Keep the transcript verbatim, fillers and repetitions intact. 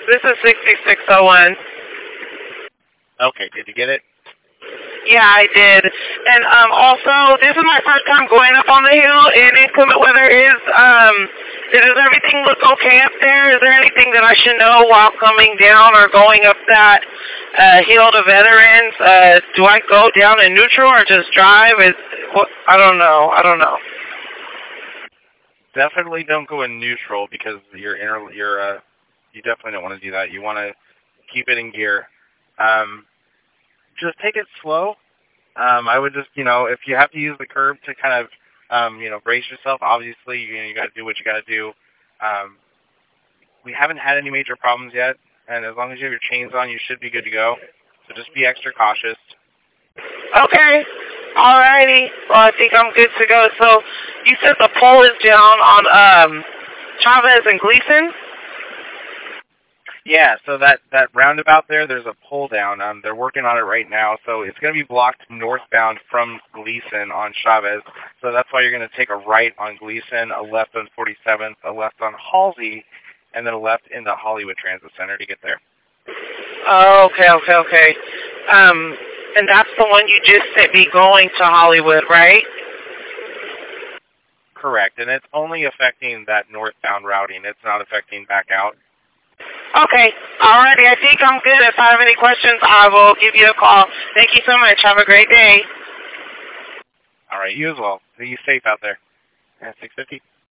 This is sixty-six oh one. Okay, did you get it? Yeah, I did. And um, also, this is my first time going up on the hill in inclement weather. Is um, does everything look okay up there? Is there anything that I should know while coming down or going up that uh, hill to Veterans? Uh, do I go down in neutral or just drive? Is what? I don't know. I don't know. Definitely don't go in neutral because you're inter- you're uh, you definitely don't want to do that. You want to keep it in gear. Um, just take it slow. Um, I would just, you know, if you have to use the curb to kind of, um, you know, brace yourself, obviously, you know, you got to do what you got to do. Um, we haven't had any major problems yet, and as long as you have your chains on, you should be good to go. So just be extra cautious. Okay. Alrighty. Well, I think I'm good to go. So you said the pole is down on um, Chavez and Gleason? Yeah, so that, that roundabout there, there's a pole down. Um, they're working on it right now, so it's going to be blocked northbound from Gleason on Chavez. So that's why you're going to take a right on Gleason, a left on forty-seventh, a left on Halsey, and then a left into Hollywood Transit Center to get there. Oh, okay, okay, okay. Um, and that's the one you just said be going to Hollywood, right? Correct, and it's only affecting that northbound routing. It's not affecting back out. Okay. Alrighty. I think I'm good. If I have any questions, I will give you a call. Thank you so much. Have a great day. All right. You as well. Be safe out there. At six fifty.